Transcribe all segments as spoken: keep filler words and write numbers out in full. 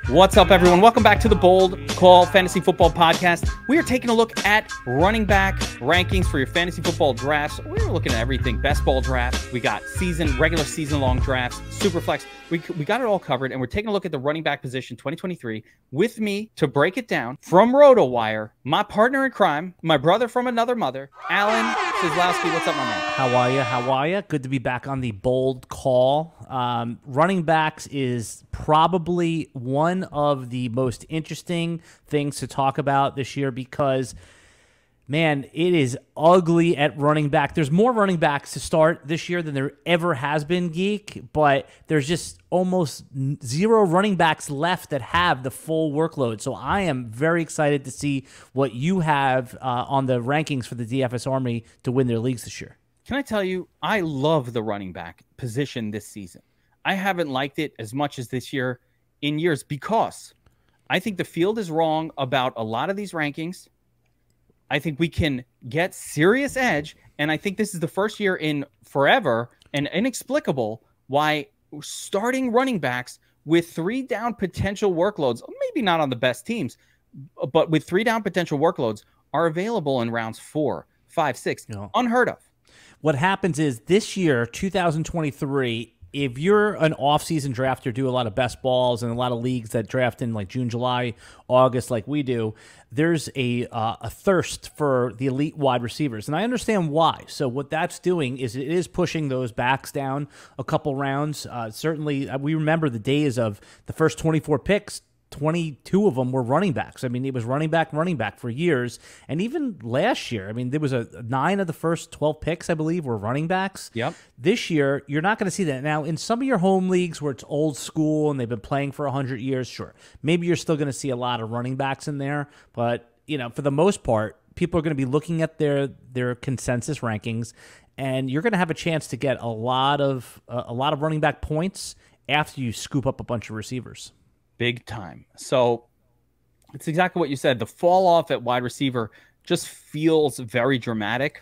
What's up, everyone? Welcome back to the Bold Call Fantasy Football Podcast. We are taking a look at running back rankings for your fantasy football drafts. We're looking at everything. Best ball draft. We got season, regular season long drafts, super flex. We, we got it all covered, and we're taking a look at the running back position twenty twenty-three. With me to break it down from RotoWire, my partner in crime, my brother from another mother, Alan Seslowski. What's up, my man? How are you? How are you? Good to be back on the Bold Call. Um, running backs is probably one of the most interesting things to talk about this year because, man, it is ugly at running back. There's more running backs to start this year than there ever has been, Geek, but there's just almost zero running backs left that have the full workload. So I am very excited to see what you have uh, on the rankings for the D F S Army to win their leagues this year. Can I tell you, I love the running back position this season. I haven't liked it as much as this year in years because I think the field is wrong about a lot of these rankings. I think we can get serious edge, and I think this is the first year in forever and inexplicable why starting running backs with three down potential workloads, maybe not on the best teams, but with three down potential workloads are available in rounds four, five, six, you know, unheard of. What happens is this year, two thousand twenty-three, if you're an off-season drafter, do a lot of best balls and a lot of leagues that draft in like June, July, August like we do, there's a uh, a thirst for the elite wide receivers. And I understand why. So what that's doing is it is pushing those backs down a couple rounds. Uh, certainly, we remember the days of the first twenty-four picks. twenty-two of them were running backs. I mean, it was running back, running back for years. And even last year, I mean, there was a nine of the first twelve picks, I believe, were running backs. Yep. This year, you're not going to see that. Now, in some of your home leagues where it's old school and they've been playing for one hundred years, sure. Maybe you're still going to see a lot of running backs in there. But, you know, for the most part, people are going to be looking at their their consensus rankings, and you're going to have a chance to get a lot of uh, a lot of running back points after you scoop up a bunch of receivers. Big time. So it's exactly what you said. The fall off at wide receiver just feels very dramatic,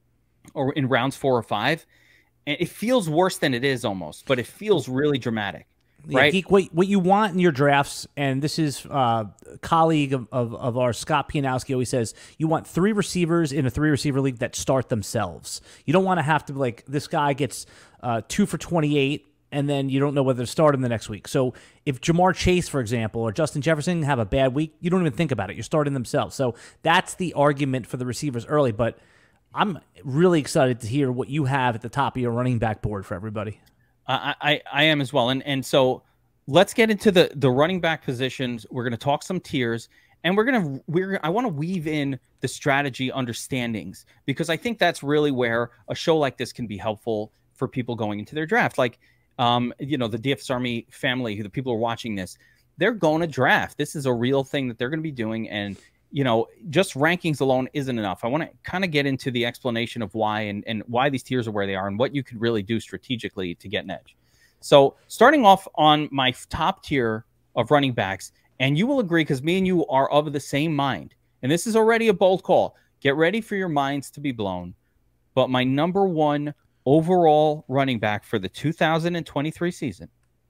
or in rounds four or five. And it feels worse than it is almost, but it feels really dramatic. Right? Yeah, Geek, what, what you want in your drafts, and this is uh, a colleague of, of, of ours, Scott Pianowski, always says, you want three receivers in a three-receiver league that start themselves. You don't want to have to, like, this guy gets uh, two for twenty-eight, and then you don't know whether to start him the next week. So if Jamar Chase, for example, or Justin Jefferson have a bad week, you don't even think about it. You're starting themselves. So that's the argument for the receivers early. But I'm really excited to hear what you have at the top of your running back board for everybody. I, I, I am as well. And and so let's get into the, the running back positions. We're going to talk some tiers. And we're going to, we're, I want to weave in the strategy understandings, because I think that's really where a show like this can be helpful for people going into their draft. Like, Um, you know, the D F S Army family, who the people who are watching this, they're going to draft. This is a real thing that they're going to be doing. And, you know, just rankings alone isn't enough. I want to kind of get into the explanation of why and, and why these tiers are where they are and what you could really do strategically to get an edge. So starting off on my top tier of running backs, and you will agree because me and you are of the same mind, and this is already a bold call. Get ready for your minds to be blown. But my number one overall running back for the two thousand twenty-three season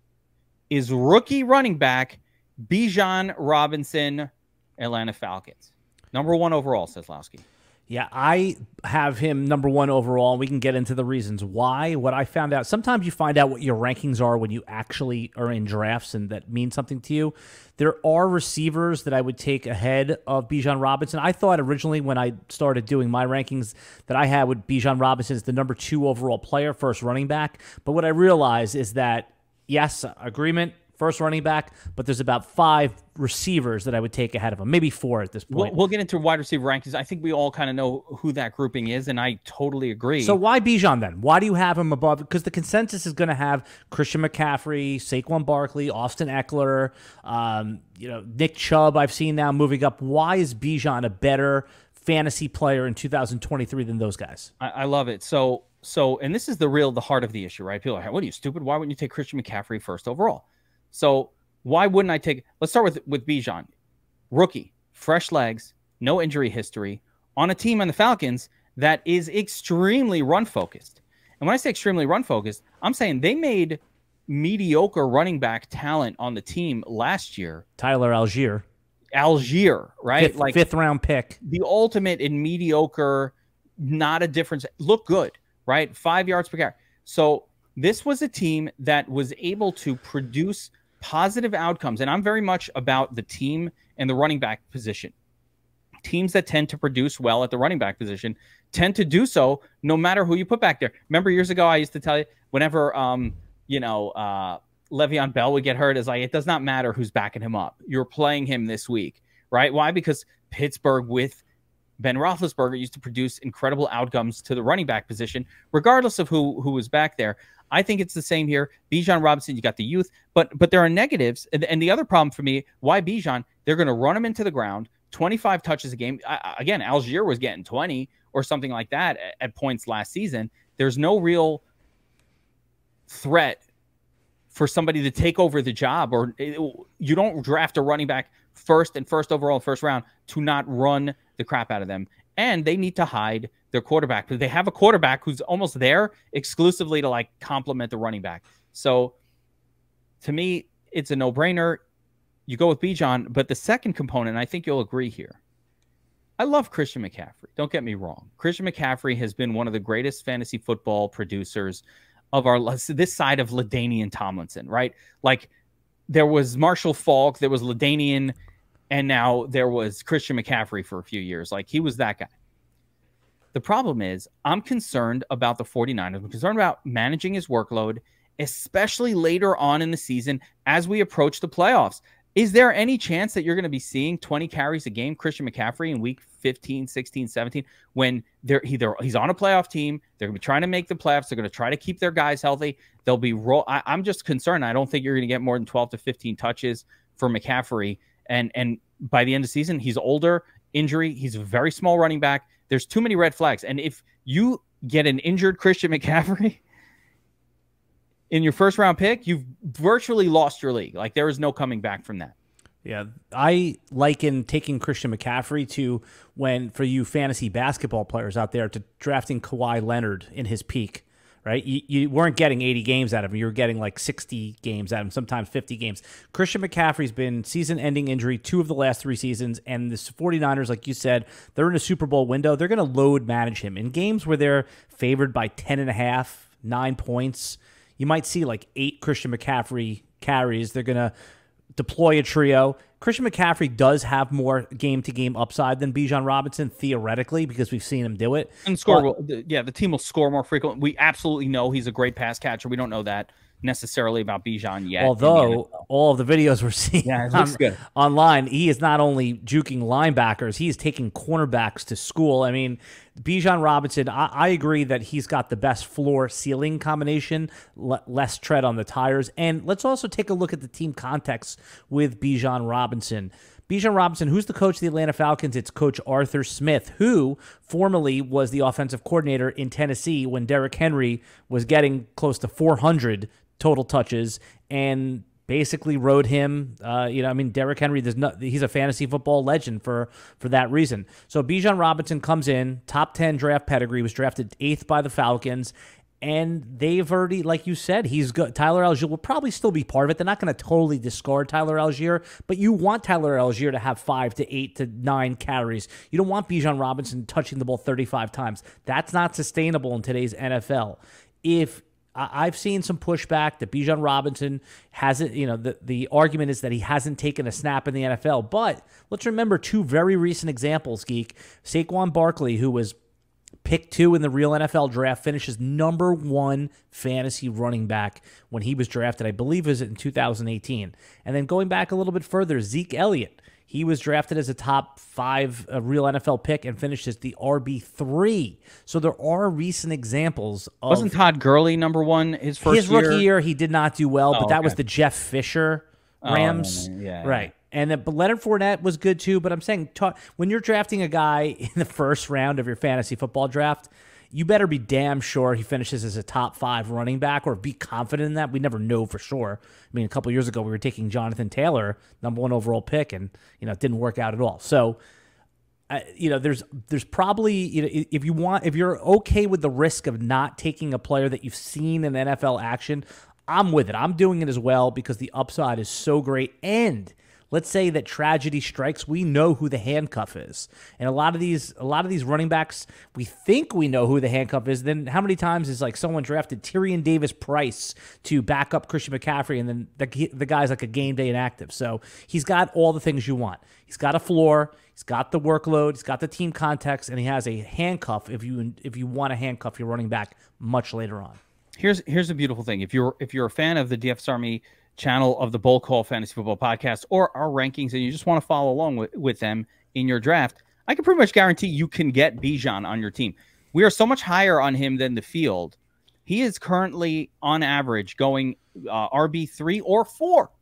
is rookie running back Bijan Robinson, Atlanta Falcons. Number one overall, Seslowski. Yeah, I have him number one overall. We can get into the reasons why. What I found out, sometimes you find out what your rankings are when you actually are in drafts, and that means something to you. There are receivers that I would take ahead of Bijan Robinson. I thought originally when I started doing my rankings that I had with Bijan Robinson as the number two overall player, first running back. But what I realized is that, yes, agreement, first running back, but there's about five receivers that I would take ahead of him, maybe four at this point. We'll, we'll get into wide receiver rankings. I think we all kind of know who that grouping is, and I totally agree. So why Bijan then? Why do you have him above? Because the consensus is going to have Christian McCaffrey, Saquon Barkley, Austin Eckler, um, you know, Nick Chubb. I've seen now moving up. Why is Bijan a better fantasy player in two thousand twenty-three than those guys? I, I love it. So, so, and this is the real, the heart of the issue, right? People are like, what are you, stupid? Why wouldn't you take Christian McCaffrey first overall? So why wouldn't I take, let's start with, with Bijan. Rookie, fresh legs, no injury history, on a team on the Falcons that is extremely run-focused. And when I say extremely run-focused, I'm saying they made mediocre running back talent on the team last year. Tyler Algier. Algier, right? Fifth, like fifth round pick. The ultimate in mediocre, not a difference. Look good, right? Five yards per carry. So this was a team that was able to produce positive outcomes. And I'm very much about the team and the running back position. Teams that tend to produce well at the running back position tend to do so no matter who you put back there. Remember years ago, I used to tell you whenever, um, you know, uh, Le'Veon Bell would get hurt, is like, it does not matter who's backing him up. You're playing him this week, right? Why? Because Pittsburgh with Ben Roethlisberger used to produce incredible outcomes to the running back position, regardless of who, who was back there. I think it's the same here. Bijan Robinson, you got the youth, but but there are negatives. And, and the other problem for me, why Bijan? They're going to run him into the ground, twenty-five touches a game. I, again, Algier was getting twenty or something like that at, at points last season. There's no real threat for somebody to take over the job, or it, you don't draft a running back first and first overall first round to not run the crap out of them. And they need to hide their quarterback because they have a quarterback who's almost there exclusively to like complement the running back. So to me, it's a no brainer. You go with Bijan, but the second component, I think you'll agree here. I love Christian McCaffrey. Don't get me wrong. Christian McCaffrey has been one of the greatest fantasy football producers of our this side of LaDainian Tomlinson, right? Like there was Marshall Faulk, there was LaDainian, and now there was Christian McCaffrey for a few years. Like he was that guy. The problem is I'm concerned about the 49ers. I'm concerned about managing his workload, especially later on in the season as we approach the playoffs. Is there any chance that you're going to be seeing twenty carries a game, Christian McCaffrey, in week fifteen, sixteen, seventeen, when they're either he's on a playoff team, they're going to be trying to make the playoffs, they're going to try to keep their guys healthy. They'll be roll. I, I'm just concerned. I don't think you're going to get more than twelve to fifteen touches for McCaffrey. And, and by the end of the season, he's older, injury. He's a very small running back. There's too many red flags. And if you get an injured Christian McCaffrey in your first round pick, you've virtually lost your league. Like there is no coming back from that. Yeah, I liken taking Christian McCaffrey to when, for you fantasy basketball players out there, to drafting Kawhi Leonard in his peak, right? You, you weren't getting eighty games out of him. You were getting like sixty games out of him, sometimes fifty games. Christian McCaffrey's been season-ending injury two of the last three seasons, and the 49ers, like you said, they're in a Super Bowl window. They're going to load manage him. In games where they're favored by ten and a half, nine points, you might see like eight Christian McCaffrey carries. They're going to deploy a trio. Christian McCaffrey does have more game-to-game upside than Bijan Robinson, theoretically, because we've seen him do it. And score, but, yeah, the team will score more frequently. We absolutely know he's a great pass catcher. We don't know that necessarily about Bijan yet. Although all of the videos we're seeing yeah, on, good. online, he is not only juking linebackers, he is taking cornerbacks to school. I mean, Bijan Robinson, I, I agree that he's got the best floor-ceiling combination, le- less tread on the tires. And let's also take a look at the team context with Bijan Robinson. Bijan Robinson, who's the coach of the Atlanta Falcons? It's Coach Arthur Smith, who formerly was the offensive coordinator in Tennessee when Derrick Henry was getting close to four hundred total touches and basically rode him. Uh, you know, I mean, Derrick Henry, there's no, he's a fantasy football legend for, for that reason. So Bijan Robinson comes in, top ten draft pedigree, was drafted eighth by the Falcons, and they've already, like you said, he's good. Tyler Algier will probably still be part of it. They're not going to totally discard Tyler Algier, but you want Tyler Algier to have five to eight to nine carries. You don't want Bijan Robinson touching the ball thirty-five times. That's not sustainable in today's N F L. If I've seen some pushback that Bijan Robinson hasn't, you know, the, the argument is that he hasn't taken a snap in the N F L. But let's remember two very recent examples, Geek. Saquon Barkley, who was pick two in the real N F L draft, finishes number one fantasy running back when he was drafted. I believe it was in two thousand eighteen. And then going back a little bit further, Zeke Elliott. He was drafted as a top five uh, real N F L pick and finished as the R B three. So there are recent examples of... Wasn't Todd Gurley number one his first his year? His rookie year, he did not do well, oh, but that okay. was the Jeff Fisher Rams. Oh, yeah, right. Yeah. And then, but Leonard Fournette was good too. But I'm saying, ta- when you're drafting a guy in the first round of your fantasy football draft, you better be damn sure he finishes as a top five running back, or be confident in that. We never know for sure. I mean, a couple of years ago, we were taking Jonathan Taylor, number one overall pick, and you know, it didn't work out at all. So, uh, you know, there's there's probably, you know, if you want, if you're okay with the risk of not taking a player that you've seen in N F L action, I'm with it. I'm doing it as well because the upside is so great. And let's say that tragedy strikes, we know who the handcuff is. And a lot of these a lot of these running backs, we think we know who the handcuff is. Then how many times is like someone drafted Tyrion Davis-Price to back up Christian McCaffrey, and then the, the guy's like a game day inactive. So he's got all the things you want. He's got a floor, he's got the workload, he's got the team context, and he has a handcuff if you if you want to handcuff your running back much later on. Here's here's a beautiful thing. If you're if you're a fan of the D F S Army channel of the Bull Call Fantasy Football Podcast or our rankings, and you just want to follow along with, with them in your draft, I can pretty much guarantee you can get Bijan on your team. We are so much higher on him than the field. He is currently on average going uh, R B three or four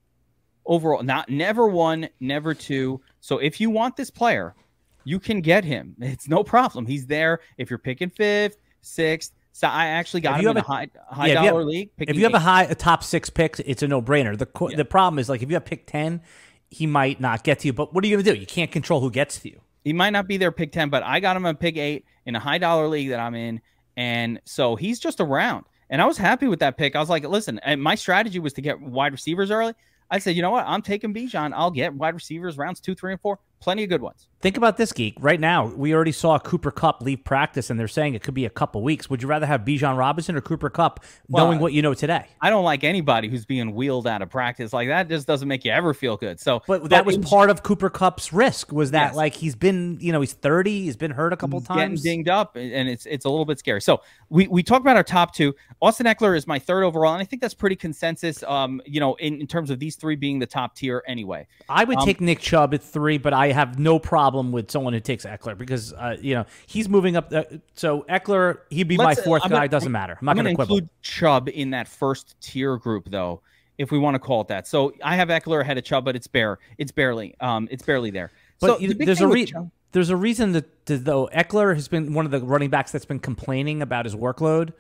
overall. Not never one, never two. So if you want this player, you can get him. It's no problem. He's there. If you're picking fifth, sixth. So I actually got him in a, a high high yeah, dollar have, league. If you have eight. a high a top six picks, it's a no brainer. The yeah. the problem is like if you have pick ten, he might not get to you. But what are you gonna do? You can't control who gets to you. He might not be there pick ten, but I got him on pick eight in a high dollar league that I'm in, and so he's just around. And I was happy with that pick. I was like, listen, and my strategy was to get wide receivers early. I said, you know what? I'm taking Bijan. I'll get wide receivers rounds two, three, and four. Plenty of good ones. Think about this, Geek. Right now, we already saw Cooper Kupp leave practice, and they're saying it could be a couple weeks. Would you rather have Bijan Robinson or Cooper Kupp, well, knowing what you know today? I don't like anybody who's being wheeled out of practice like that. Just doesn't make you ever feel good. So, but that was part of Cooper Kupp's risk. Was that yes. like he's been, you know, he's thirty, he's been hurt a couple he's times, getting dinged up, and it's it's a little bit scary. So we we talked about our top two. Austin Ekeler is my third overall, and I think that's pretty consensus. Um, you know, in, in terms of these three being the top tier anyway. I would um, take Nick Chubb at three, but I have no problem with someone who takes Ekeler because uh, you know he's moving up. Uh, so Ekeler, he'd be my fourth uh, guy. Gonna, Doesn't matter. I'm not going to quibble. Include Chubb in that first tier group, though, if we want to call it that. So I have Ekeler ahead of Chubb, but it's bare. It's barely. Um, it's barely there. But so you, the there's a re- there's a reason that to, though Ekeler has been one of the running backs that's been complaining about his workload,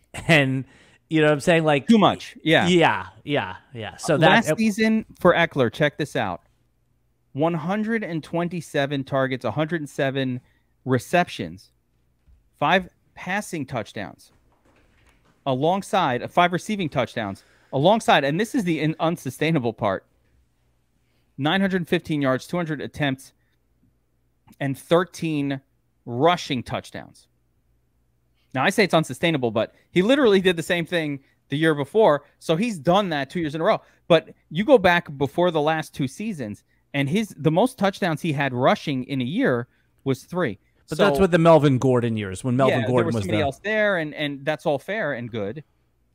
and you know what I'm saying, like too much. Yeah, yeah, yeah, yeah. So uh, that last uh, season for Ekeler, check this out. one hundred twenty-seven targets, one hundred seven receptions, five passing touchdowns, alongside uh, five receiving touchdowns, alongside, and this is the in, unsustainable part, nine hundred fifteen yards, two hundred attempts, and thirteen rushing touchdowns. Now, I say it's unsustainable, but he literally did the same thing the year before, so he's done that two years in a row. But you go back before the last two seasons, and his the most touchdowns he had rushing in a year was three. But so, that's with the Melvin Gordon years when Melvin yeah, Gordon there was was somebody there. else there, and and that's all fair and good.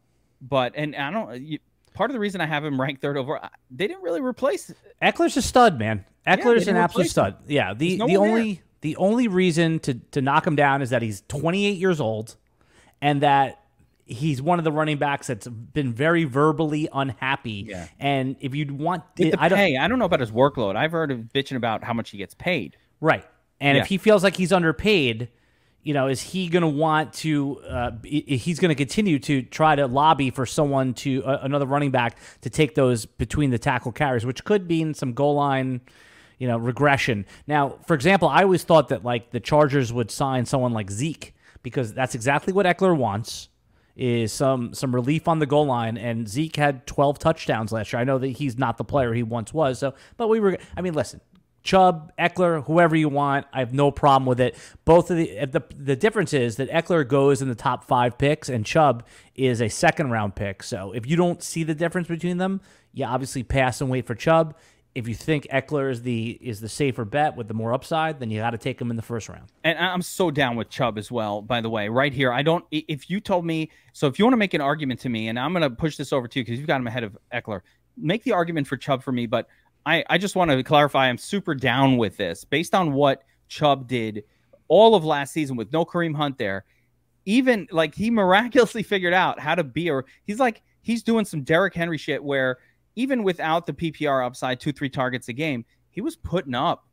But and I don't. You, part of the reason I have him ranked third overall, they didn't really replace. Eckler's a stud, man. Eckler's yeah, an absolute stud. Him. Yeah. The no the only there. the only reason to to knock him down is that he's twenty-eight years old, and that he's one of the running backs that's been very verbally unhappy. Yeah. And if you want With the I don't, pay, I don't know about his workload. I've heard of bitching about how much he gets paid. Right. And yeah. if he feels like he's underpaid, you know, is he going to want to uh, he's going to continue to try to lobby for someone to uh, another running back to take those between the tackle carries, which could mean some goal line, you know, regression. Now, for example, I always thought that like the Chargers would sign someone like Zeke because that's exactly what Ekeler wants. Is some some relief on the goal line, and Zeke had twelve touchdowns last year. I know that he's not the player he once was, so but we were. I mean, listen, Chubb, Ekeler, whoever you want, I have no problem with it. Both of the the the difference is that Ekeler goes in the top five picks, and Chubb is a second round pick. So if you don't see the difference between them, you obviously pass and wait for Chubb. If you think Ekeler is the is the safer bet with the more upside, then you got to take him in the first round. And I'm so down with Chubb as well, by the way, right here. I don't, if you told me, so if you want to make an argument to me, and I'm going to push this over to you because you've got him ahead of Ekeler, make the argument for Chubb for me. But I, I just want to clarify, I'm super down with this based on what Chubb did all of last season with no Kareem Hunt there. Even like he miraculously figured out how to be, or he's like, he's doing some Derrick Henry shit where even without the P P R upside, two, three targets a game, he was putting up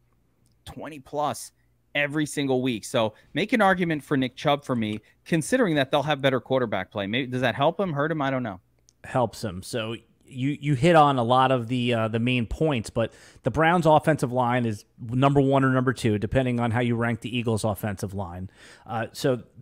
twenty plus every single week. So make an argument for Nick Chubb for me, considering that they'll have better quarterback play. Maybe does that help him, hurt him? I don't know. Helps him. So you you hit on a lot of the uh, the main points, but the Browns' offensive line is number one or number two, depending on how you rank the Eagles' offensive line. Uh, so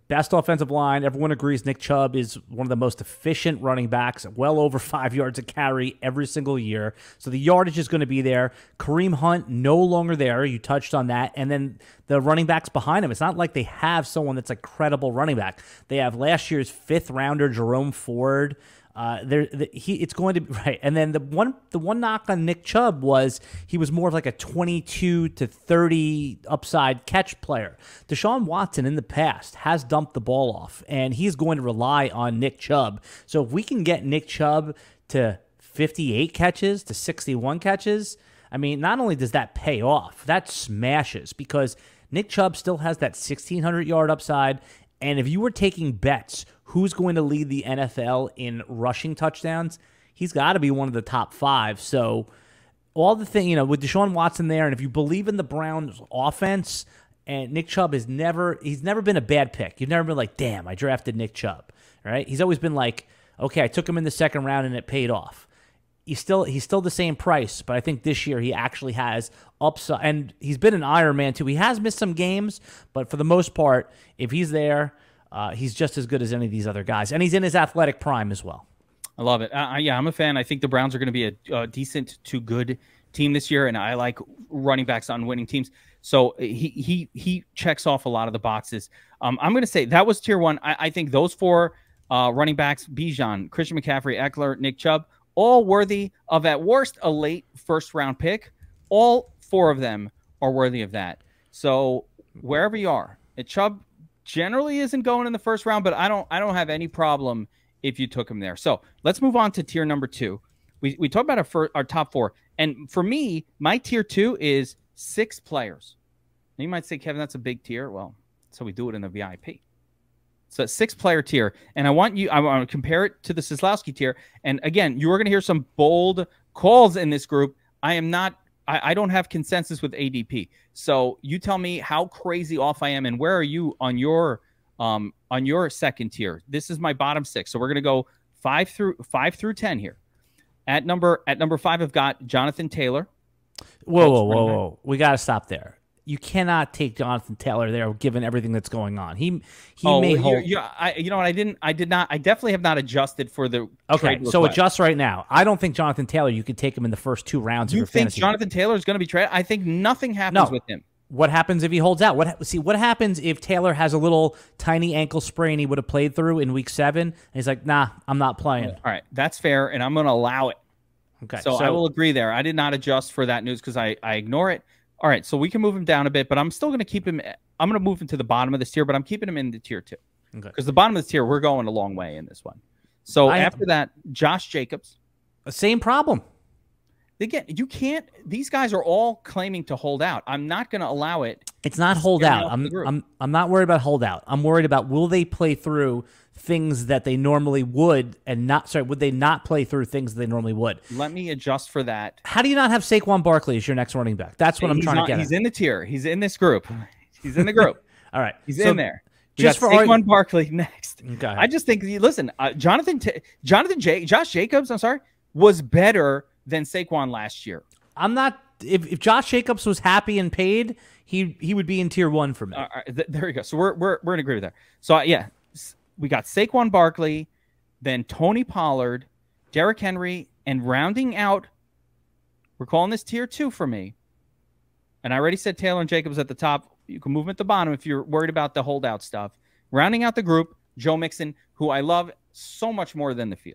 best offensive line. Everyone agrees Nick Chubb is one of the most efficient running backs, well over five yards a carry every single year. So the yardage is going to be there. Kareem Hunt, no longer there. You touched on that. And then the running backs behind him. It's not like they have someone that's a credible running back. They have last year's fifth rounder, Jerome Ford. Uh, there, the, he, it's going to be right. And then the one, the one knock on Nick Chubb was he was more of like a twenty-two to thirty upside catch player. Deshaun Watson in the past has dumped the ball off, and he's going to rely on Nick Chubb. So if we can get Nick Chubb to fifty-eight catches to sixty-one catches, I mean, not only does that pay off, that smashes because Nick Chubb still has that sixteen hundred yard upside. And if you were taking bets, who's going to lead the N F L in rushing touchdowns? He's got to be one of the top five. So all the thing, you know, with Deshaun Watson there, and if you believe in the Browns offense, and Nick Chubb is never, he's never been a bad pick. You've never been like, damn, I drafted Nick Chubb, right? He's always been like, okay, I took him in the second round and it paid off. He's still he's still the same price, but I think this year he actually has upside, and he's been an Iron Man too. He has missed some games, but for the most part, if he's there, uh, he's just as good as any of these other guys, and he's in his athletic prime as well. I love it. Uh, yeah, I'm a fan. I think the Browns are going to be a, a decent to good team this year, and I like running backs on winning teams. So he he he checks off a lot of the boxes. Um, I'm going to say that was tier one. I, I think those four uh, running backs: Bijan, Christian McCaffrey, Eckler, Nick Chubb, all worthy of, at worst, a late first round pick. All four of them are worthy of that. So wherever you are, and Chubb generally isn't going in the first round, but I don't I don't have any problem if you took him there. So let's move on to tier number two. We we talked about our first, our top four, and for me, my tier two is six players. Now you might say, Kevin, that's a big tier. Well, so we do it in the V I P. So six player tier, and I want you I want to compare it to the Sislowski tier. And again, you are going to hear some bold calls in this group. I am not. I, I don't have consensus with A D P. So you tell me how crazy off I am, and where are you on your um on your second tier? This is my bottom six. So we're going to go five through five through ten here. At number at number five, I've got Jonathan Taylor. Whoa, whoa, whoa, whoa! We got to stop there. You cannot take Jonathan Taylor there, given everything that's going on. He he oh, may well, hold. You, I, you know what? I didn't. I did not. I definitely have not adjusted for the. Okay, trade so request. adjust right now. I don't think Jonathan Taylor. You could take him in the first two rounds. You of your think fantasy Jonathan game. Taylor is going to be traded? I think nothing happens No. with him. What happens if he holds out? What see? What happens if Taylor has a little tiny ankle sprain he would have played through in week seven, and he's like, "Nah, I'm not playing." All right, that's fair, and I'm going to allow it. Okay, So, I will agree there. I did not adjust for that news because I, I ignore it. All right, so we can move him down a bit, but I'm still going to keep him. I'm going to move him to the bottom of this tier, but I'm keeping him in the tier two. Okay. Because the bottom of the tier, we're going a long way in this one. So I- after that, Josh Jacobs. Same problem. Again, you can't. These guys are all claiming to hold out. I'm not going to allow it. It's not hold Scaring out. off I'm the group. I'm I'm not worried about hold out. I'm worried about will they play through things that they normally would and not sorry, would they not play through things that they normally would? Let me adjust for that. How do you not have Saquon Barkley as your next running back? That's what I'm He's trying not- to get He's at. in the tier. He's in this group. He's in the group. All right. He's so in there. We just got for Saquon argu- Barkley next. Okay. I just think, listen, uh, Jonathan, T- Jonathan, J- Josh Jacobs, I'm sorry, was better than Saquon last year. I'm not if, if Josh Jacobs was happy and paid, he he would be in tier one for me. All right, th- there we go. So we're we're we're in agreement there. So uh, yeah, s- we got Saquon Barkley, then Tony Pollard, Derrick Henry, and rounding out, we're calling this tier two for me. And I already said Taylor and Jacobs at the top. You can move them at the bottom if you're worried about the holdout stuff. Rounding out the group, Joe Mixon, who I love so much more than the field.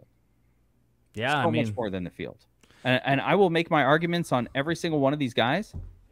yeah, so I mean much more than the field. And, and I will make my arguments on every single one of these guys.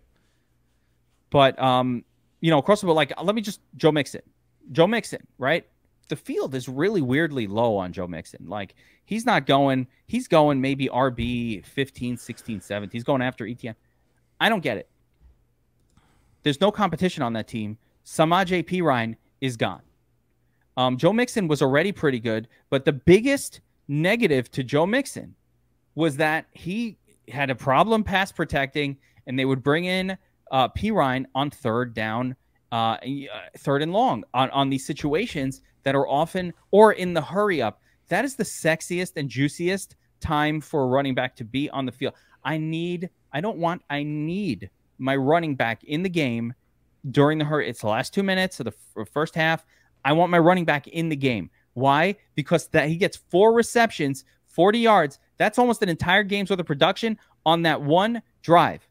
But, um, you know, across the board, like, let me just, Joe Mixon. Joe Mixon, right? The field is really weirdly low on Joe Mixon. Like, he's not going, he's going maybe R B fifteen, sixteen, seventeen. He's going after E T N. I don't get it. There's no competition on that team. Samaje Perine is gone. Um, Joe Mixon was already pretty good, but the biggest negative to Joe Mixon was that he had a problem pass protecting, and they would bring in uh, Perine on third down, uh, third and long on, on these situations that are often, or in the hurry up. That is the sexiest and juiciest time for a running back to be on the field. I need, I don't want, I need my running back in the game during the hurry. It's the last two minutes of the f- first half. I want my running back in the game. Why? Because that he gets four receptions, forty yards. That's almost an entire game's worth of production on that one drive.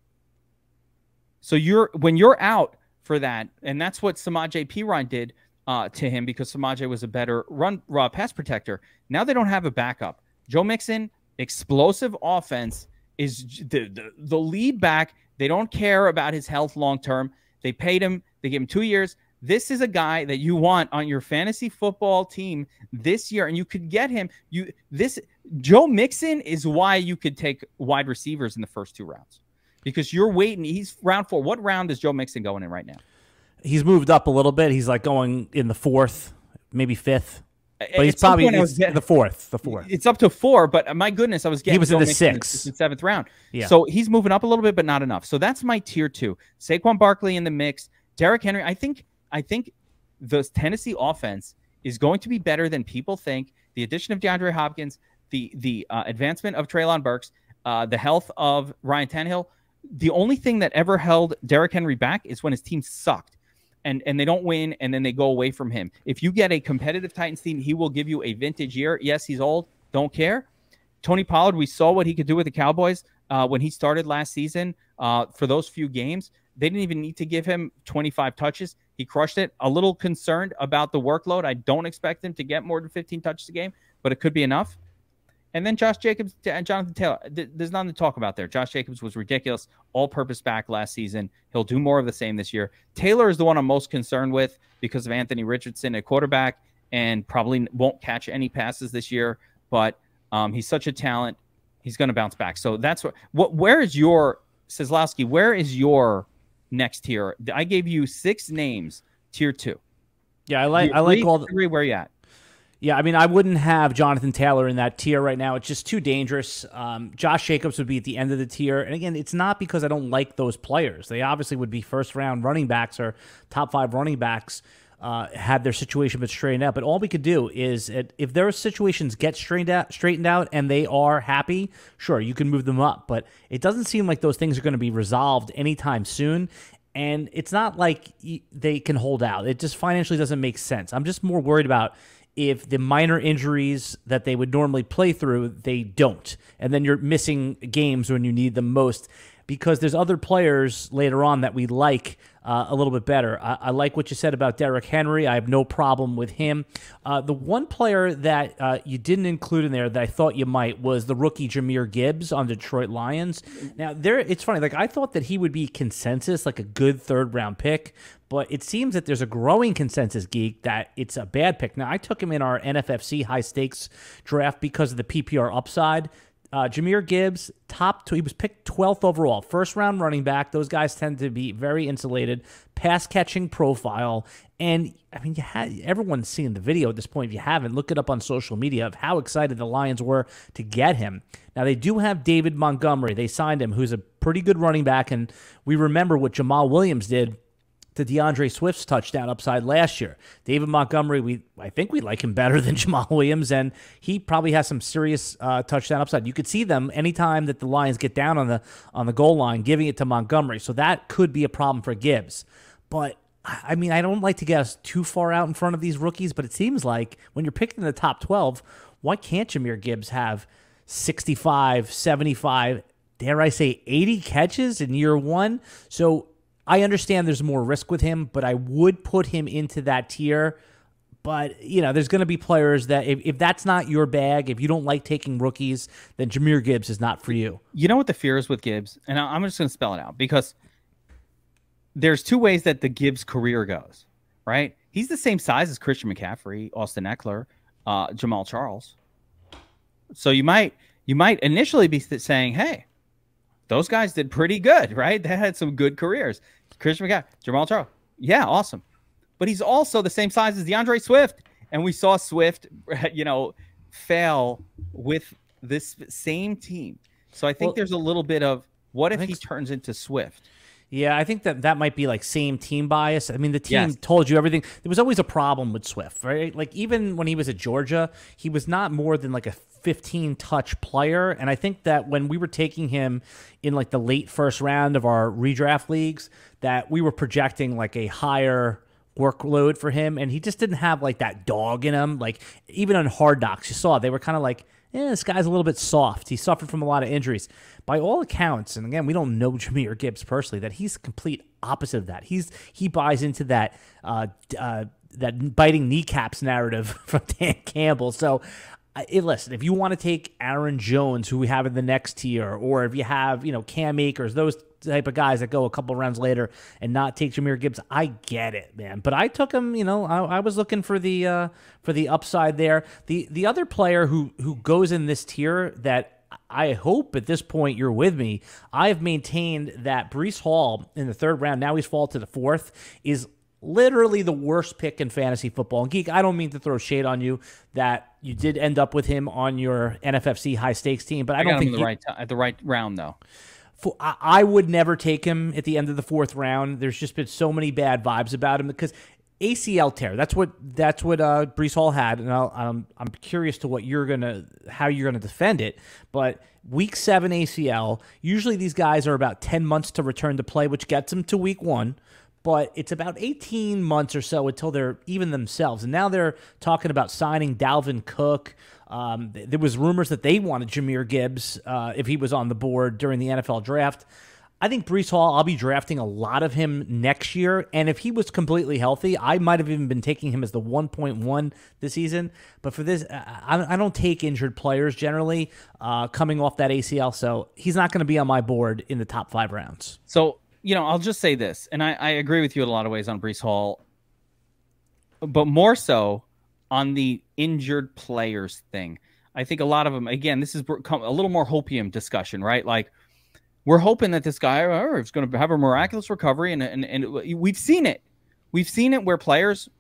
So you're when you're out for that, and that's what Samaje Perine did uh, to him, because Samaje was a better run raw pass protector. Now they don't have a backup. Joe Mixon, explosive offense, is the, the, the lead back. They don't care about his health long term. They paid him. They gave him two years. This is a guy that you want on your fantasy football team this year, and you could get him. You this Joe Mixon is why you could take wide receivers in the first two rounds, because you're waiting. He's round four. What round is Joe Mixon going in right now? He's moved up a little bit. He's like going in the fourth, maybe fifth, but he's At probably I was getting, the fourth. The fourth. It's up to four, but my goodness, I was getting he was Joe in the Mixon sixth, in the seventh round. Yeah. So he's moving up a little bit, but not enough. So that's my tier two. Saquon Barkley in the mix. Derrick Henry. I think. I think. The Tennessee offense is going to be better than people think. The addition of DeAndre Hopkins, the the uh, advancement of Treylon Burks, uh, the health of Ryan Tannehill. The only thing that ever held Derrick Henry back is when his team sucked, and and they don't win, and then they go away from him. If you get a competitive Titans team, he will give you a vintage year. Yes, he's old. Don't care. Tony Pollard, we saw what he could do with the Cowboys uh, when he started last season. Uh, for those few games, they didn't even need to give him twenty-five touches. He crushed it. A little concerned about the workload. I don't expect him to get more than fifteen touches a game, but it could be enough. And then Josh Jacobs and Jonathan Taylor. There's nothing to talk about there. Josh Jacobs was ridiculous. All-purpose back last season. He'll do more of the same this year. Taylor is the one I'm most concerned with because of Anthony Richardson at quarterback, and probably won't catch any passes this year. But um, he's such a talent. He's going to bounce back. So that's what. What? Where is your Seslowski? Where is your next tier? I gave you six names. Tier two. Yeah, I like. I like all. The, three, where you at? Yeah, I mean, I wouldn't have Jonathan Taylor in that tier right now. It's just too dangerous. Um, Josh Jacobs would be at the end of the tier, and again, it's not because I don't like those players. They obviously would be first round running backs or top five running backs uh, had their situation been straightened out. But all we could do is, if their situations get straightened out, straightened out, and they are happy, sure, you can move them up. But it doesn't seem like those things are going to be resolved anytime soon. And it's not like they can hold out. It just financially doesn't make sense. I'm just more worried about if the minor injuries that they would normally play through, they don't. And then you're missing games when you need them most, because there's other players later on that we like uh, a little bit better. I, I like what you said about Derrick Henry. I have no problem with him. Uh, the one player that uh, you didn't include in there that I thought you might was the rookie Jahmyr Gibbs on Detroit Lions. Now, there, it's funny. Like I thought that he would be consensus, like a good third-round pick, but it seems that there's a growing consensus, Geek, that it's a bad pick. Now, I took him in our N F F C high-stakes draft because of the P P R upside. Uh, Jahmyr Gibbs, top two, he was picked twelfth overall, first round running back. Those guys tend to be very insulated, pass catching profile. And I mean, you had everyone's seen the video at this point. If you haven't, look it up on social media of how excited the Lions were to get him. Now, they do have David Montgomery. They signed him, who's a pretty good running back. And we remember what Jamal Williams did to DeAndre Swift's touchdown upside last year. David Montgomery, we I think we like him better than Jamal Williams, and he probably has some serious uh, touchdown upside. You could see them anytime that the Lions get down on the on the goal line, giving it to Montgomery. So that could be a problem for Gibbs. But I mean, I don't like to get us too far out in front of these rookies, but it seems like when you're picking in the top twelve, why can't Jahmyr Gibbs have sixty-five, seventy-five, dare I say eighty catches in year one? So I understand there's more risk with him, but I would put him into that tier. But, you know, there's going to be players that if, if that's not your bag, if you don't like taking rookies, then Jahmyr Gibbs is not for you. You know what the fear is with Gibbs? And I'm just going to spell it out because there's two ways that the Gibbs career goes, right? He's the same size as Christian McCaffrey, Austin Eckler, uh, Jamal Charles. So you might you might initially be saying, hey, those guys did pretty good, right? They had some good careers. Christian McCaffrey, Jamal Charles. Yeah, awesome. But he's also the same size as DeAndre Swift. And we saw Swift, you know, fail with this same team. So I think well, there's a little bit of what if he turns into Swift? Yeah, I think that that might be like same team bias. I mean, the team yes. told you everything. There was always a problem with Swift, right? Like even when he was at Georgia, he was not more than like a fifteen touch player. And I think that when we were taking him in like the late first round of our redraft leagues, that we were projecting like a higher workload for him, and he just didn't have like that dog in him. Like even on Hard Knocks, you saw they were kind of like, yeah, this guy's a little bit soft. He suffered from a lot of injuries. By all accounts, and again, we don't know Jahmyr Gibbs personally, that he's complete opposite of that. He's he buys into that uh, uh, that biting kneecaps narrative from Dan Campbell. So, uh, listen, if you want to take Aaron Jones, who we have in the next tier, or if you have you know Cam Akers, those type of guys that go a couple rounds later, and not take Jahmyr Gibbs, I get it, man. But I took him. You know, I, I was looking for the uh, for the upside there. The the other player who who goes in this tier that I hope at this point you're with me. I have maintained that Breece Hall in the third round, now he's fallen to the fourth, is literally the worst pick in fantasy football. And Geek, I don't mean to throw shade on you that you did end up with him on your N F F C high stakes team, but I, I don't got think him in the you, right t- at the right round though. For, I, I would never take him at the end of the fourth round. There's just been so many bad vibes about him because A C L tear. That's what that's what uh, Breece Hall had, and I'll, I'm I'm curious to what you're gonna how you're gonna defend it. But week seven A C L. Usually these guys are about ten months to return to play, which gets them to week one. But it's about eighteen months or so until they're even themselves. And now they're talking about signing Dalvin Cook. Um, th- there was rumors that they wanted Jahmyr Gibbs uh, if he was on the board during the N F L draft. I think Breece Hall, I'll be drafting a lot of him next year. And if he was completely healthy, I might have even been taking him as the one point one this season. But for this, I, I don't take injured players generally uh, coming off that A C L. So he's not going to be on my board in the top five rounds. So, you know, I'll just say this, and I, I agree with you in a lot of ways on Breece Hall, but more so on the injured players thing. I think a lot of them, again, this is a little more hopium discussion, right? Like, we're hoping that this guy oh, is going to have a miraculous recovery, and, and and we've seen it. We've seen it where players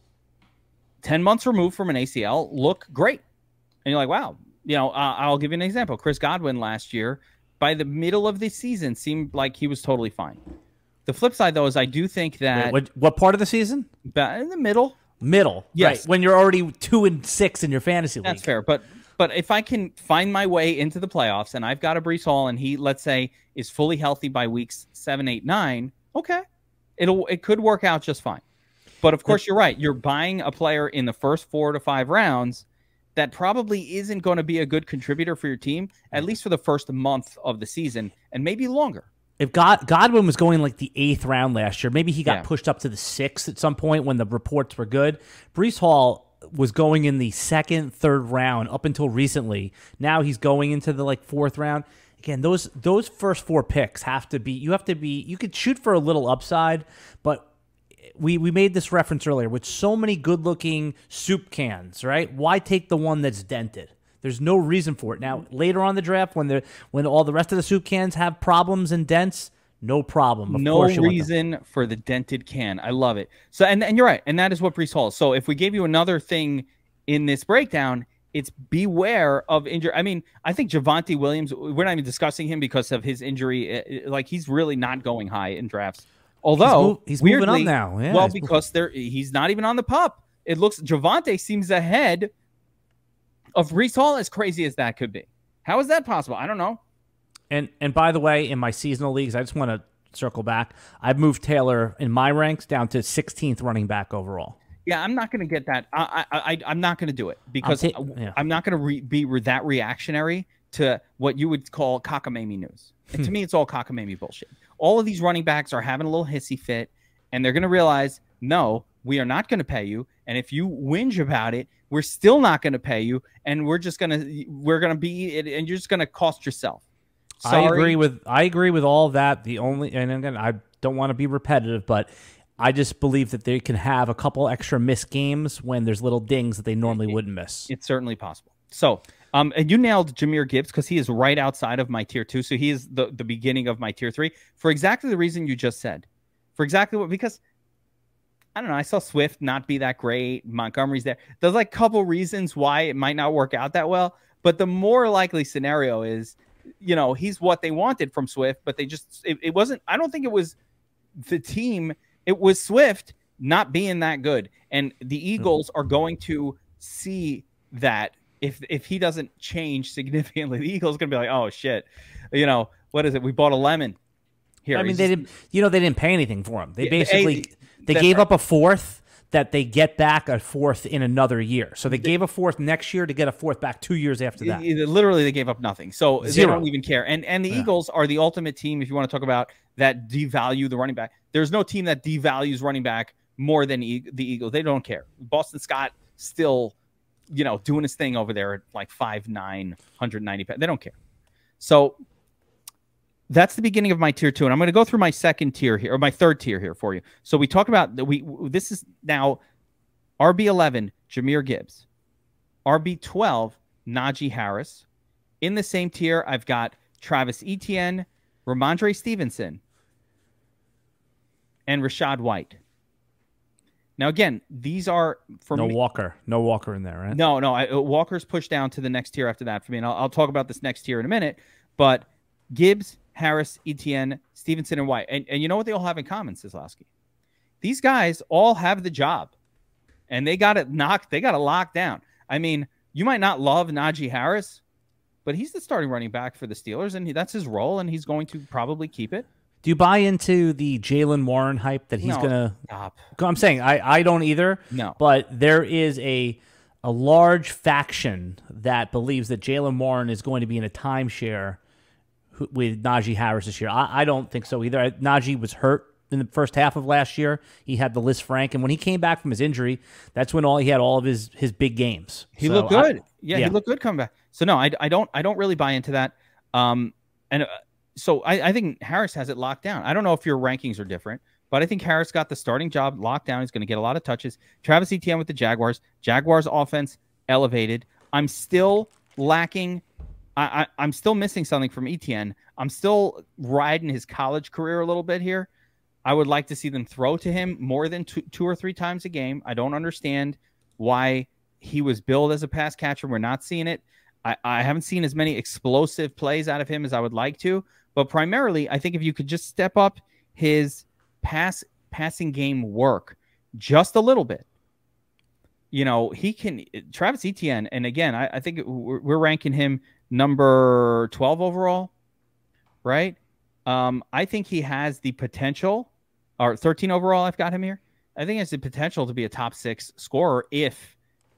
ten months removed from an A C L look great. And you're like, wow. You know, uh, I'll give you an example. Chris Godwin last year, by the middle of the season, seemed like he was totally fine. The flip side, though, is I do think that... Wait, what, what part of the season? In the middle. Middle. Yes. Right, when you're already two and six in your fantasy league. That's fair, but... But if I can find my way into the playoffs and I've got a Breece Hall and he, let's say, is fully healthy by weeks seven, eight, nine, okay, it'll it could work out just fine. But of course, you're right. You're buying a player in the first four to five rounds that probably isn't going to be a good contributor for your team, at least for the first month of the season, and maybe longer. If God, Godwin was going like the eighth round last year, maybe he got Yeah. pushed up to the sixth at some point when the reports were good. Breece Hall was going in the second, third round up until recently. Now he's going into the like fourth round. Again, those those first four picks have to be, you have to be, you could shoot for a little upside, but we we made this reference earlier with so many good-looking soup cans, right? Why take the one that's dented? There's no reason for it. Now, later on in the draft, when the when all the rest of the soup cans have problems and dents, no problem. Of no course you want them. reason for the dented can. I love it. So, and, and you're right. And that is what Breece Hall is. So if we gave you another thing in this breakdown, it's beware of injury. I mean, I think Javonte Williams, we're not even discussing him because of his injury. Like, he's really not going high in drafts. Although, he's, move, he's weirdly, moving up now. Yeah, well, he's because there he's not even on the pup. It looks, Javonte seems ahead of Breece Hall, as crazy as that could be. How is that possible? I don't know. And and by the way, in my seasonal leagues, I just want to circle back. I've moved Taylor in my ranks down to sixteenth running back overall. Yeah, I'm not going to get that. I, I, I, I'm not going to do it because ta- yeah. I'm not going to re- be re- that reactionary to what you would call cockamamie news. And to me, it's all cockamamie bullshit. All of these running backs are having a little hissy fit, and they're going to realize, no, we are not going to pay you. And if you whinge about it, we're still not going to pay you, and we're just going to we're going to be, and you're just going to cost yourself. Sorry. I agree with I agree with all that. The only and again, I don't want to be repetitive, but I just believe that they can have a couple extra missed games when there's little dings that they normally it, wouldn't miss. It's certainly possible. So, um, and you nailed Jahmyr Gibbs because he is right outside of my tier two. So he is the, the beginning of my tier three for exactly the reason you just said. For exactly what, because I don't know, I saw Swift not be that great. Montgomery's there. There's like a couple reasons why it might not work out that well. But the more likely scenario is, you know, he's what they wanted from Swift, but they just, it, it wasn't, I don't think it was the team. It was Swift not being that good. And the Eagles are going to see that if if he doesn't change significantly, the Eagles are going to be like, oh, shit. You know, what is it? We bought a lemon. here. I mean, He's they just- didn't. You know, they didn't pay anything for him. They Yeah, basically they- they that's gave right. up a fourth that they get back a fourth in another year. So they gave a fourth next year to get a fourth back two years after that. It- it- literally, they gave up nothing, so Zero. they don't even care. And and the Yeah. Eagles are the ultimate team if you want to talk about that devalue the running back. There's no team that devalues running back more than e- the Eagles. They don't care. Boston Scott still, you know, doing his thing over there at like five nine, one hundred ninety pounds. They don't care. So that's the beginning of my tier two, and I'm going to go through my second tier here, or my third tier here for you. So we talk about that. We this is now R B eleven, Jahmyr Gibbs. R B twelve, Najee Harris. In the same tier, I've got Travis Etienne, Ramondre Stevenson, and Rashad White. Now, again, these are for No me. Walker, no Walker in there, right? No, no. I, uh, Walker's pushed down to the next tier after that for me, and I'll, I'll talk about this next tier in a minute. But Gibbs, Harris, Etienne, Stevenson, and White, and and you know what they all have in common, Sislowski? These guys all have the job, and they got it knocked. They got it locked down. I mean, you might not love Najee Harris, but he's the starting running back for the Steelers, and he, that's his role, and he's going to probably keep it. Do you buy into the Jalen Warren hype that he's No, gonna? Stop. I'm saying I, I don't either. No. But there is a a large faction that believes that Jalen Warren is going to be in a timeshare who- with Najee Harris this year. I, I don't think so either. I- Najee was hurt in the first half of last year. He had the Liz Frank, and when he came back from his injury, that's when all he had all of his his big games. He So looked I- good. yeah, yeah. he looked good coming back. So no, I, I don't I don't really buy into that. Um, and uh, so I, I think Harris has it locked down. I don't know if your rankings are different, but I think Harris got the starting job locked down. He's going to get a lot of touches. Travis Etienne with the Jaguars. Jaguars offense elevated. I'm still lacking. I, I I'm still missing something from Etienne. I'm still riding his college career a little bit here. I would like to see them throw to him more than two, two or three times a game. I don't understand why he was billed as a pass catcher. We're not seeing it. I, I haven't seen as many explosive plays out of him as I would like to. But primarily, I think if you could just step up his pass passing game work just a little bit, you know, he can. Travis Etienne, and again, I, I think we're, we're ranking him number twelve overall, right? Um, I think he has the potential, or thirteen overall. I've got him here. I think he has the potential to be a top six scorer if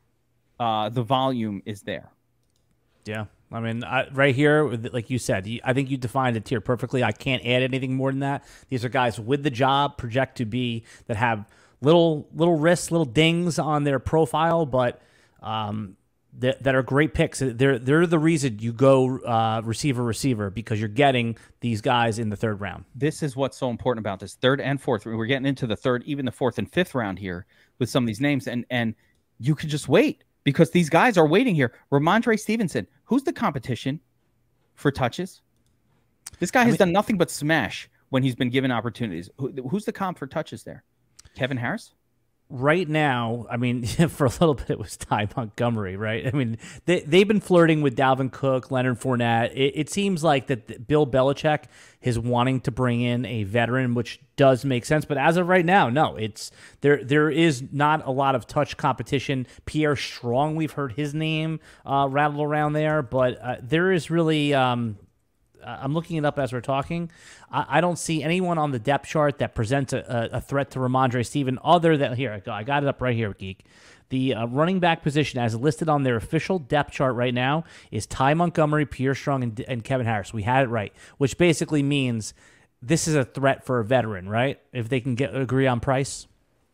uh, the volume is there. Yeah. I mean, I, right here, like you said, you- I think you defined a tier perfectly. I can't add anything more than that. These are guys with the job, project to be, that have little little risks, little dings on their profile, but um, that, that are great picks. They're they're the reason you go uh, receiver receiver because you're getting these guys in the third round. This is what's so important about this third and fourth. We're getting into the third, even the fourth and fifth round here with some of these names, and and you could just wait because these guys are waiting here. Ramondre Stevenson, who's the competition for touches? This guy has mean- done nothing but smash when he's been given opportunities. Who, who's the comp for touches there? Kevin Harris? Right now, I mean, for a little bit, it was Ty Montgomery, right? I mean, they, they've been flirting with Dalvin Cook, Leonard Fournette. It, it seems like that Bill Belichick is wanting to bring in a veteran, which does make sense. But as of right now, no, it's there. There is not a lot of touch competition. Pierre Strong, we've heard his name uh, rattled around there, but uh, there is really. Um, I'm looking it up as we're talking. I, I don't see anyone on the depth chart that presents a, a, a threat to Ramondre Steven other than here. I go. I got it up right here, Geek. The uh, running back position, as listed on their official depth chart right now, is Ty Montgomery, Pierre Strong, and, and Kevin Harris. We had it right, which basically means this is a threat for a veteran, right? If they can get agree on price.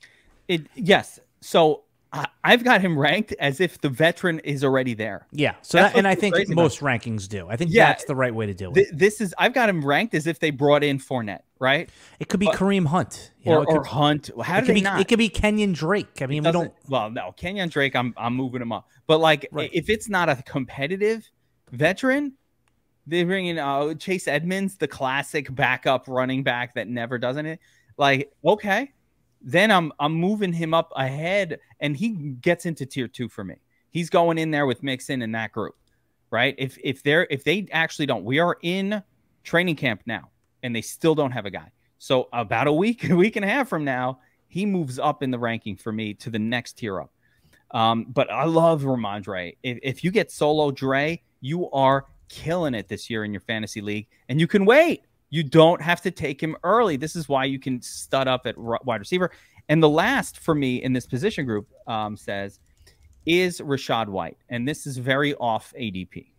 It yes. So I, I've got him ranked as if the veteran is already there. Yeah. So That's that, and what's I so think crazy most rankings do. I think Yeah. that's the right way to do it. Th- this is I've got him ranked as if they brought in Fournette, right? it could be Kareem Hunt, you Or, know, it or could, Hunt. How it do could they be not? it could be Kenyon Drake. I mean, we Doesn't- don't. Well, no, Kenyon Drake. I'm I'm moving him up, but like Right. if it's not a competitive veteran, they bring in uh, Chase Edmonds, the classic backup running back that never does it. Like okay, then I'm I'm moving him up ahead, and he gets into tier two for me. He's going in there with Mixon in that group, right? If if they're if they actually don't, we are in training camp now, and they still don't have a guy. So about a week, a week and a half from now, he moves up in the ranking for me to the next tier up. Um, but I love Ramondre. If, if you get solo Dre, you are killing it this year in your fantasy league, and you can wait. You don't have to take him early. This is why you can stud up at wide receiver. And the last for me in this position group um, says is Rachaad White. And this is very off A D P.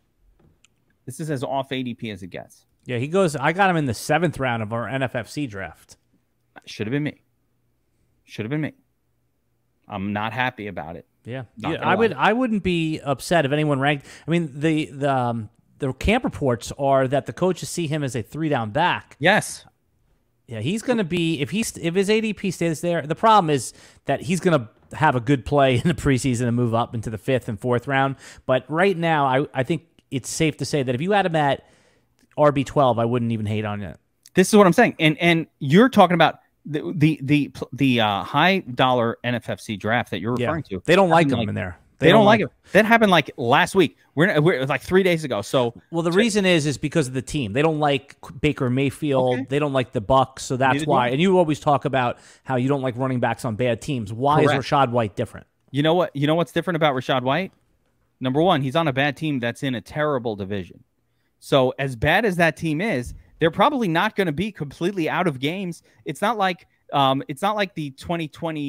This is as off A D P as it gets. Yeah, he goes. I got him in the seventh round of our N F F C draft. Should have been me. Should have been me. I'm not happy about it. Yeah, yeah I would. I wouldn't be upset if anyone ranked. I mean, the the um, the camp reports are that the coaches see him as a three down back. Yes. Yeah, he's going to be if he's if his A D P stays there. The problem is that he's going to have a good play in the preseason and move up into the fifth and fourth round. But right now, I I think it's safe to say that if you had him at R B twelve, I wouldn't even hate on it. This is what I'm saying, and and you're talking about the the the the uh, high dollar N F F C draft that you're referring yeah. to. They don't like him like, in there. They, they don't, don't like it. That happened like last week. We're, we're like three days ago. So well, the so, reason is is because of the team. They don't like Baker Mayfield. Okay. They don't like the Bucs. So that's Neither why. And you always talk about how you don't like running backs on bad teams. Why Correct. is Rachaad White different? You know what? You know what's different about Rachaad White? Number one, he's on a bad team that's in a terrible division. So as bad as that team is, they're probably not going to be completely out of games. It's not like um, it's not like the twenty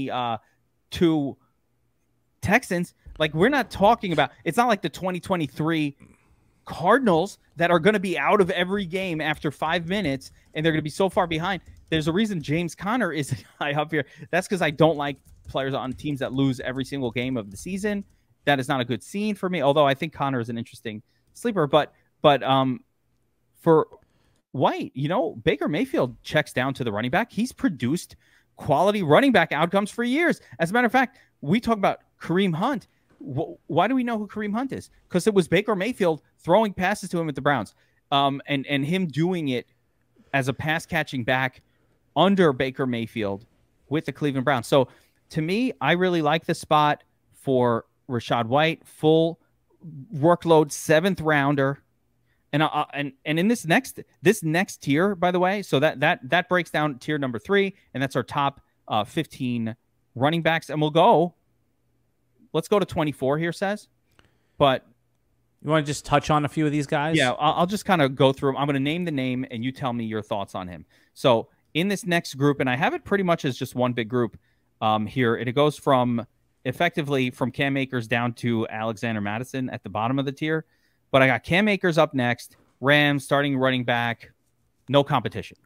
twenty-two Texans. Like, we're not talking about – it's not like the twenty twenty-three Cardinals that are going to be out of every game after five minutes, and they're going to be so far behind. There's a reason James Conner is high up here. That's because I don't like players on teams that lose every single game of the season. That is not a good scene for me, although I think Conner is an interesting sleeper. But but um, for White, you know, Baker Mayfield checks down to the running back. He's produced quality running back outcomes for years. As a matter of fact, we talk about Kareem Hunt. Why do we know who Kareem Hunt is? Because it was Baker Mayfield throwing passes to him at the Browns, um, and and him doing it as a pass catching back under Baker Mayfield with the Cleveland Browns. So to me, I really like the spot for Rachaad White, full workload seventh rounder, and uh, and and in this next this next tier, by the way, so that that that breaks down tier number three, and that's our top uh, fifteen running backs, and we'll go. Let's go to twenty-four here, says. But you want to just touch on a few of these guys? Yeah, I'll, I'll just kind of go through them. I'm going to name the name, and you tell me your thoughts on him. So in this next group, and I have it pretty much as just one big group um, here, and it goes from effectively from Cam Akers down to Alexander Mattison at the bottom of the tier. But I got Cam Akers up next, Rams starting running back, no competition.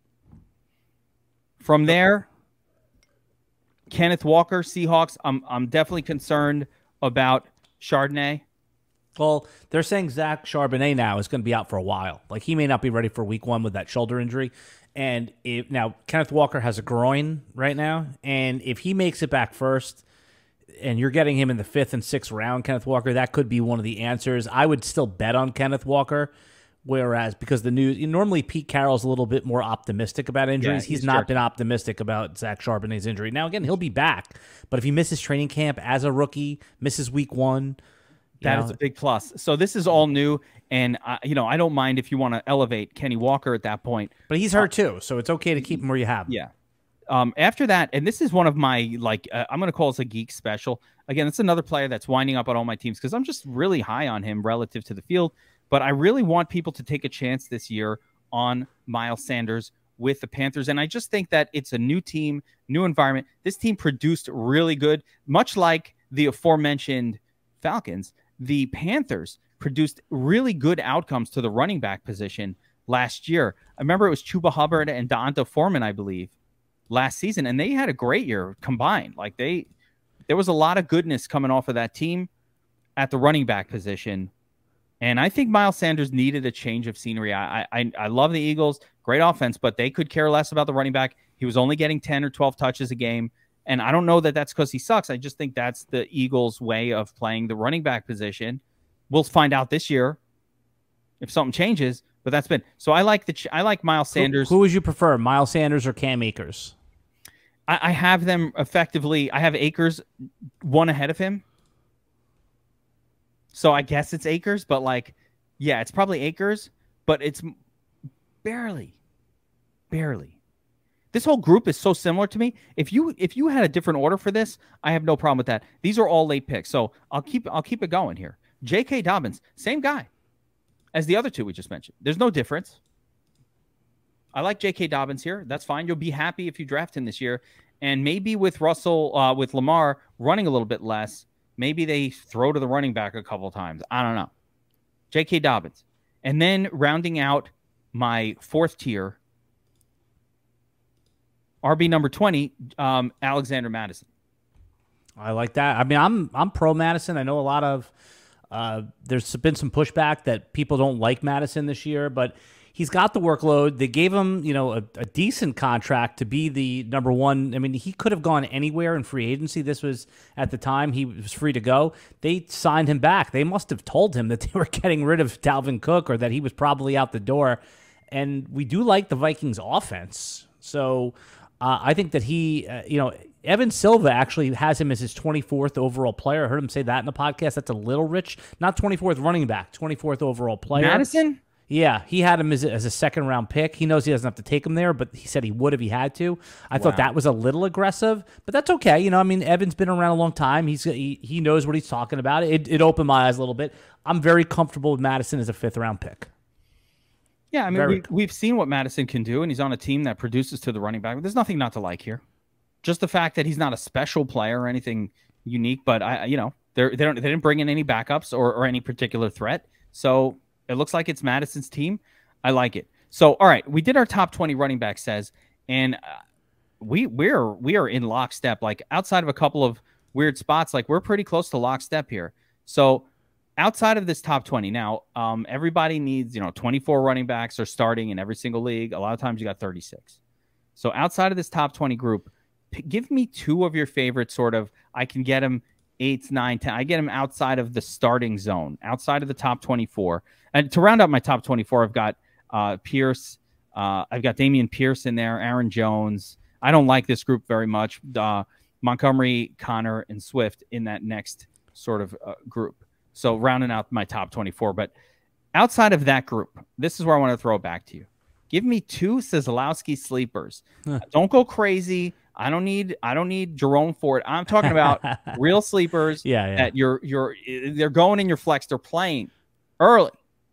From there, Kenneth Walker, Seahawks. I'm I'm definitely concerned about Chardonnay. Well, they're saying Zach Charbonnet now is going to be out for a while. Like, he may not be ready for week one with that shoulder injury. And if, now Kenneth Walker has a groin right now, and if he makes it back first, and you're getting him in the fifth and sixth round, Kenneth Walker, that could be one of the answers. I would still bet on Kenneth Walker. Whereas, because the news, normally Pete Carroll's a little bit more optimistic about injuries. Yeah, he's, he's not been optimistic about Zach Charbonnet's injury. Now, again, he'll be back. But if he misses training camp as a rookie, misses week one, that know, is a big plus. So this is all new. And, uh, you know, I don't mind if you want to elevate Kenny Walker at that point. But he's hurt uh, too. So it's okay to keep him where you have him. Yeah. Um, after that, and this is one of my, like, uh, I'm going to call this a geek special. Again, it's another player that's winding up on all my teams because I'm just really high on him relative to the field. But I really want people to take a chance this year on Miles Sanders with the Panthers. And I just think that it's a new team, new environment. This team produced really good, much like the aforementioned Falcons. The Panthers produced really good outcomes to the running back position last year. I remember it was Chuba Hubbard and D'Onta Foreman, I believe, last season. And they had a great year combined. Like they, there was a lot of goodness coming off of that team at the running back position. And I think Miles Sanders needed a change of scenery. I, I I love the Eagles, great offense, but they could care less about the running back. He was only getting ten or twelve touches a game. And I don't know that that's because he sucks. I just think that's the Eagles' way of playing the running back position. We'll find out this year if something changes, but that's been. So I like the I like Miles Sanders. Who, who would you prefer, Miles Sanders or Cam Akers? I, I have them effectively. I have Akers one ahead of him. So I guess it's Akers, but like, yeah, it's probably Akers, but it's barely, barely. This whole group is so similar to me. If you if you had a different order for this, I have no problem with that. These are all late picks, so I'll keep I'll keep it going here. J K. Dobbins, same guy as the other two we just mentioned. There's no difference. I like J K. Dobbins here. That's fine. You'll be happy if you draft him this year. And maybe with Russell, uh, with Lamar running a little bit less, maybe they throw to the running back a couple times. I don't know. J K. Dobbins. And then rounding out my fourth tier, R B number twenty, um, Alexander Mattison. I like that. I mean, I'm I'm pro Mattison. I know a lot of uh, there's been some pushback that people don't like Mattison this year, but he's got the workload. They gave him, you know, a, a decent contract to be the number one. I mean, he could have gone anywhere in free agency. This was at the time he was free to go. They signed him back. They must have told him that they were getting rid of Dalvin Cook or that he was probably out the door. And we do like the Vikings offense. So uh, I think that he, uh, you know, Evan Silva actually has him as his twenty-fourth overall player. I heard him say that in the podcast. That's a little rich. Not twenty-fourth running back, twenty-fourth overall player. Madison? Yeah, he had him as a, as a second-round pick. He knows he doesn't have to take him there, but he said he would if he had to. I wow. thought that was a little aggressive, but that's okay. You know, I mean, Evan's been around a long time. He's he, he knows what he's talking about. It, it opened my eyes a little bit. I'm very comfortable with Madison as a fifth-round pick. Yeah, I mean, we, we've seen what Madison can do, and he's on a team that produces to the running back. There's nothing not to like here. Just the fact that he's not a special player or anything unique, but I, you know, they they don't they didn't bring in any backups or, or any particular threat. So it looks like it's Madison's team. I like it. So all right, we did our top twenty running back says, and uh, we we're we are in lockstep. Like outside of a couple of weird spots, like we're pretty close to lockstep here. So outside of this top twenty, now um, everybody needs, you know, twenty-four running backs are starting in every single league. A lot of times you got thirty-six. So outside of this top twenty group, give me two of your favorite sort of, I can get them eight, nine, ten. I get them outside of the starting zone, outside of the top twenty-four. And to round out my top twenty-four, I've got uh, Pierce. Uh, I've got Dameon Pierce in there, Aaron Jones. I don't like this group very much. Uh, Montgomery, Connor, and Swift in that next sort of uh, group. So rounding out my top twenty-four. But outside of that group, this is where I want to throw it back to you. Give me two Kozlowski sleepers. Huh. Don't go crazy. I don't need I don't need Jerome Ford. I'm talking about real sleepers yeah, yeah. that you're you're they're going in your flex. They're playing early.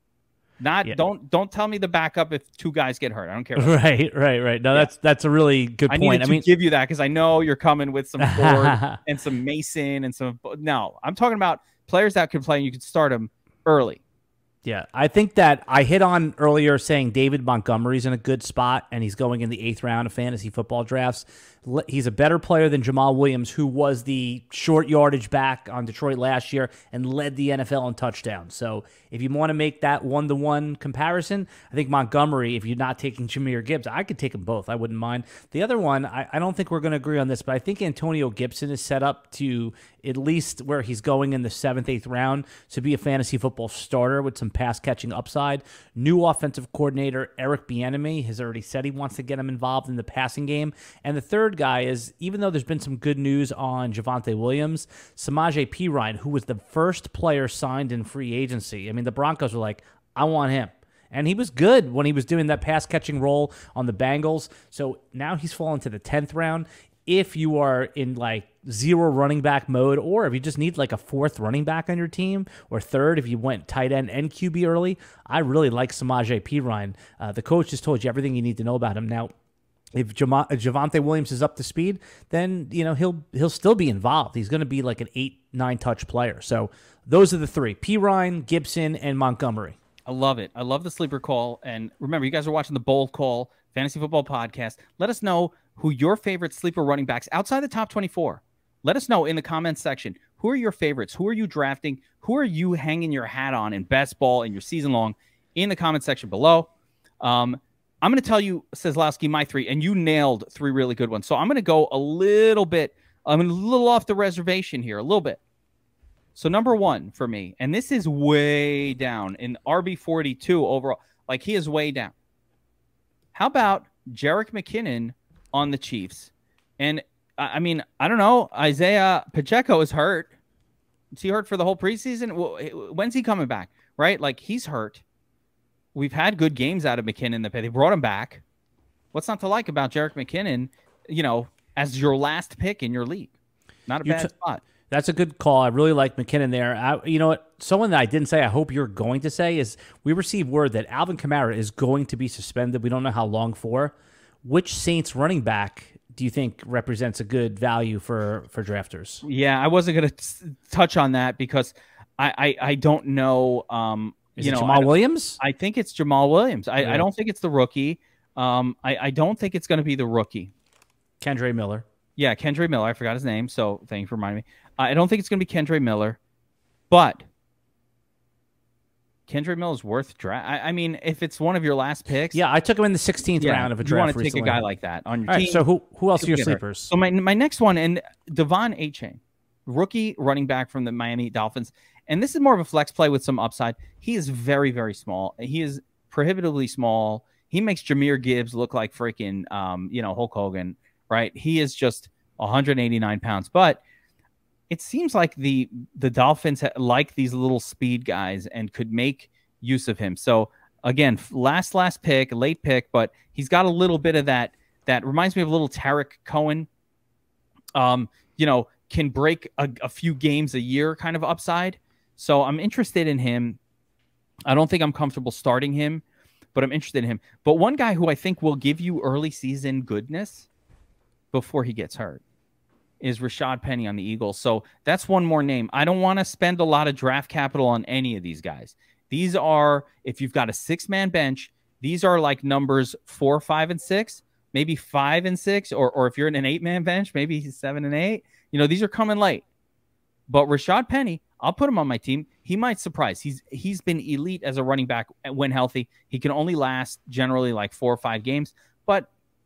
Not yeah. don't don't tell me the backup if two guys get hurt. I don't care. Right, right, right. No, yeah. that's that's a really good I point. I mean, to give you that because I know you're coming with some Ford and some Mason and some. No, I'm talking about players that could play and you could start them early. Yeah, I think that I hit on earlier saying David Montgomery's in a good spot, and he's going in the eighth round of fantasy football drafts. He's a better player than Jamal Williams, who was the short yardage back on Detroit last year and led the N F L in touchdowns. So if you want to make that one-to-one comparison, I think Montgomery, if you're not taking Jahmyr Gibbs, I could take them both. I wouldn't mind. The other one, I, I don't think we're going to agree on this, but I think Antonio Gibson is set up to at least where he's going in the seventh, eighth round to be a fantasy football starter with some pass-catching upside. New offensive coordinator Eric Bieniemy has already said he wants to get him involved in the passing game. And the third guy is, even though there's been some good news on Javonte Williams, Samaje Perine, who was the first player signed in free agency. I mean, the Broncos were like, I want him. And he was good when he was doing that pass-catching role on the Bengals. So now he's fallen to the tenth round. If you are in like zero running back mode, or if you just need like a fourth running back on your team, or third if you went tight end and Q B early, I really like Samaje Perine. Uh, the coach just told you everything you need to know about him. Now, if Jama- Javonte Williams is up to speed, then you know he'll he'll still be involved. He's going to be like an eight, nine touch player. So those are the three: Perine, Gibson, and Montgomery. I love it. I love the sleeper call. And remember, you guys are watching the Bold Call Fantasy Football Podcast. Let us know who your favorite sleeper running backs outside the top twenty-four. Let us know in the comments section. Who are your favorites? Who are you drafting? Who are you hanging your hat on in best ball in your season long? In the comment section below. Um, I'm going to tell you, Kozlowski, my three, and you nailed three really good ones. So I'm going to go a little bit, I'm a little off the reservation here, a little bit. So number one for me, and this is way down in R B forty-two overall. Like he is way down. How about Jerick McKinnon on the Chiefs? And I mean, I don't know. Isaiah Pacheco is hurt. Is he hurt for the whole preseason? When's he coming back? Right? Like he's hurt. We've had good games out of McKinnon. They brought him back. What's not to like about Jerick McKinnon, you know, as your last pick in your league? Not a You're bad t- spot. That's a good call. I really like McKinnon there. I, you know what? Someone that I didn't say, I hope you're going to say, is we received word that Alvin Kamara is going to be suspended. We don't know how long for. Which Saints running back do you think represents a good value for, for drafters? Yeah, I wasn't going to touch on that because I, I, I don't know. Um, is you it know, Jamal I, Williams? I think it's Jamal Williams. I, Yeah. I don't think it's the rookie. Um, I, I don't think it's going to be the rookie. Kendre Miller. Yeah, Kendre Miller. I forgot his name, so thank you for reminding me. Uh, I don't think it's going to be Kendre Miller, but Kendre Miller is worth draft. I, I mean, if it's one of your last picks, Yeah, I took him in the sixteenth yeah, round of a you draft. want to take recently. a guy like that on your All team. right, so who who else are your Get her. sleepers? So my my next one, and Devon Achane, rookie running back from the Miami Dolphins, and this is more of a flex play with some upside. He is very very small. He is prohibitively small. He makes Jahmyr Gibbs look like freaking um you know Hulk Hogan, right? He is just one hundred eighty-nine pounds, but it seems like the the Dolphins like these little speed guys and could make use of him. So again, last last pick, late pick, but he's got a little bit of that. That reminds me of a little Tarek Cohen. Um, you know, can break a, a few games a year kind of upside. So I'm interested in him. I don't think I'm comfortable starting him, but I'm interested in him. But one guy who I think will give you early season goodness before he gets hurt is Rashad Penny on the Eagles. So that's one more name. I don't want to spend a lot of draft capital on any of these guys. These are, if you've got a six-man bench, these are like numbers four, five, and six, maybe five and six, or or if you're in an eight-man bench, maybe seven and eight. You know, these are coming late. But Rashad Penny, I'll put him on my team. He might surprise. He's he's been elite as a running back when healthy. He can only last generally like four or five games. But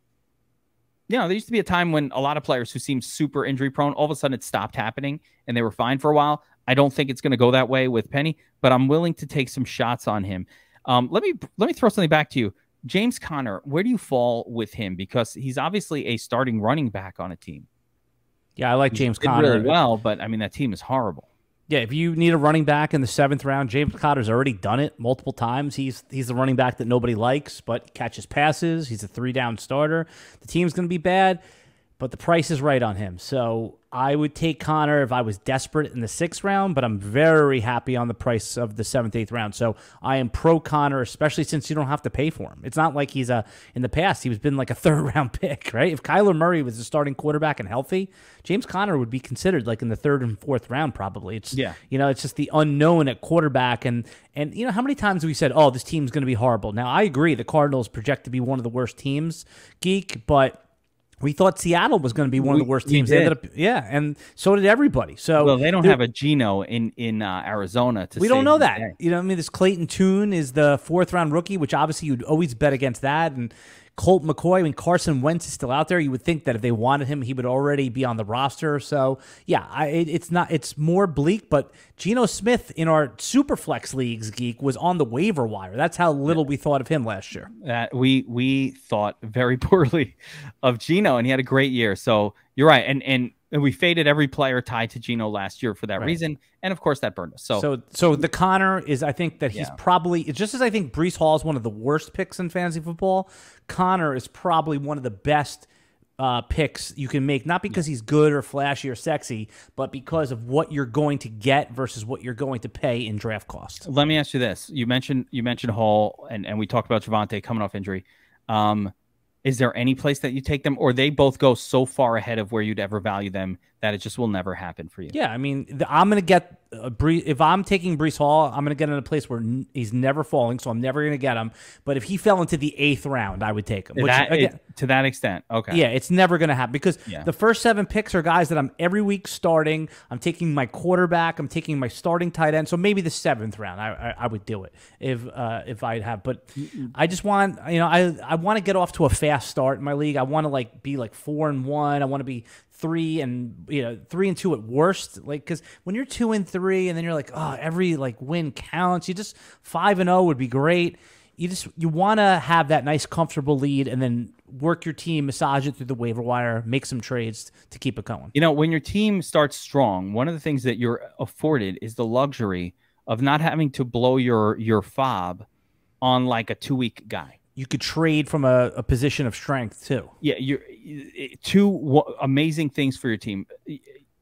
you know, there used to be a time when a lot of players who seemed super injury prone, all of a sudden it stopped happening and they were fine for a while. I don't think it's going to go that way with Penny, but I'm willing to take some shots on him. Um, let me let me throw something back to you. James Conner, where do you fall with him? Because he's obviously a starting running back on a team. Yeah, I like He's James did Conner really well, but I mean that team is horrible. Yeah, if you need a running back in the seventh round, James Conner's already done it multiple times. He's he's the running back that nobody likes, but catches passes. He's a three-down starter. The team's going to be bad, but the price is right on him. So I would take Conner if I was desperate in the sixth round, but I'm very happy on the price of the seventh, eighth round. So I am pro Conner, especially since you don't have to pay for him. It's not like he's a in the past he was been like a third round pick, right? If Kyler Murray was a starting quarterback and healthy, James Conner would be considered like in the third and fourth round probably. It's Yeah. you know, it's just the unknown at quarterback, and and you know how many times have we said, oh, this team's going to be horrible. Now I agree, the Cardinals project to be one of the worst teams, Geek, but we thought Seattle was going to be one We- of the worst we teams. They did. ended up, yeah, and so did everybody. So Well, they don't there- have a Geno in in uh, Arizona to we don't save know the that. day. You know, I mean, this Clayton Tune is the fourth round rookie, which obviously you'd always bet against that. And Colt McCoy, I mean, Carson Wentz is still out there. You would think that if they wanted him, he would already be on the roster. So yeah, I, it, it's not. It's more bleak. But Geno Smith in our Superflex leagues, Geek, was on the waiver wire. That's how little we thought of him last year. That we we thought very poorly of Geno, and he had a great year. So you're right, and and, and we faded every player tied to Geno last year for that Right. reason, and of course that burned us. So, So, so the Connor is, I think that he's Yeah. probably, just as I think Brees Hall is one of the worst picks in fantasy football, Connor is probably one of the best uh, picks you can make, not because he's good or flashy or sexy, but because of what you're going to get versus what you're going to pay in draft cost. let me ask you this: you mentioned you mentioned Hall, and and we talked about Javonte coming off injury. Um, is there any place that you take them, or they both go so far ahead of where you'd ever value them that it just will never happen for you? Yeah, I mean, the, I'm going to get uh, Bree, if I'm taking Brees Hall, I'm going to get in a place where n- he's never falling, so I'm never going to get him. But if he fell into the eighth round, I would take him. Which, That, again, it- to that extent, okay. yeah, it's never going to happen because Yeah. the first seven picks are guys that I'm every week starting. I'm taking my quarterback. I'm taking my starting tight end. So maybe the seventh round, I I, I would do it if uh, if I'd have. But I just want you know I I want to get off to a fast start in my league. I want to like be like four and one. I want to be three and you know three and two at worst. Like because when you're two and three and then you're like oh every like win counts. You just five and zero would be great. You just you want to have that nice comfortable lead and then work your team, massage it through the waiver wire, make some trades to keep it going. You know, when your team starts strong, one of the things that you're afforded is the luxury of not having to blow your your fob on like a two week guy. You could trade from a, a position of strength too. Yeah, you're two w- amazing things for your team.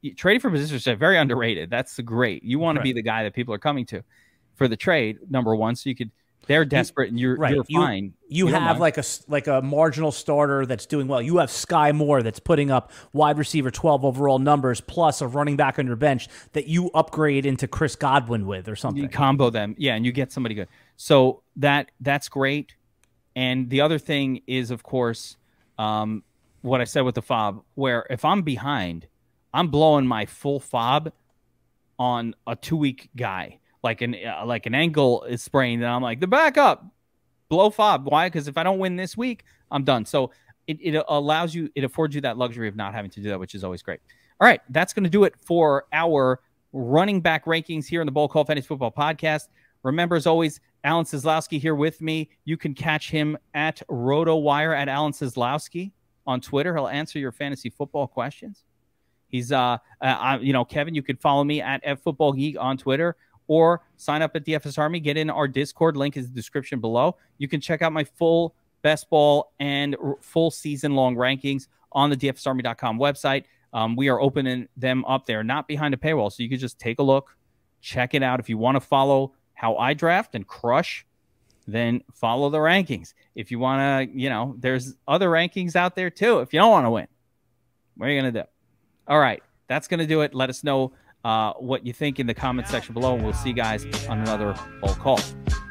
trading for positions is very underrated. That's great. You want to Right. be the guy that people are coming to for the trade, number one, so you could. They're desperate, and you're Right. you're You- fine. You, don't have mind. like a s- like a marginal starter that's doing well. You have Sky Moore that's putting up wide receiver twelve overall numbers plus a running back on your bench that you upgrade into Chris Godwin with or something. you combo them, yeah, and you get somebody good. So that that's great. And the other thing is, of course, um, what I said with the fob, where if I'm behind, I'm blowing my full fob on a two week guy, like an uh, like an ankle is sprained, and I'm like the backup, blow fob. Why? Because if I don't win this week, I'm done. So it, it allows you, it affords you that luxury of not having to do that, which is always great. All right, that's going to do it for our running back rankings here in the Bowl Call Fantasy Football Podcast. Remember, as always, Alan Seslowsky here with me. You can catch him at RotoWire at Alan Seslowsky on Twitter. He'll answer your fantasy football questions. He's, uh, uh, you know, Kevin, you can follow me at F Football Geek on Twitter, or sign up at D F S Army. Get in our Discord. Link is in the description below. You can check out my full best ball and r- full season long rankings on the D F S Army dot com website. Um, we are opening them up there, not behind a paywall. So you can just take a look, check it out. If you want to follow how I draft and crush, then follow the rankings. If you want to, you know, there's other rankings out there too. If you don't want to win, what are you going to do? All right. That's going to do it. Let us know uh, what you think in the comment section below. And we'll see you guys on another Bowl Call.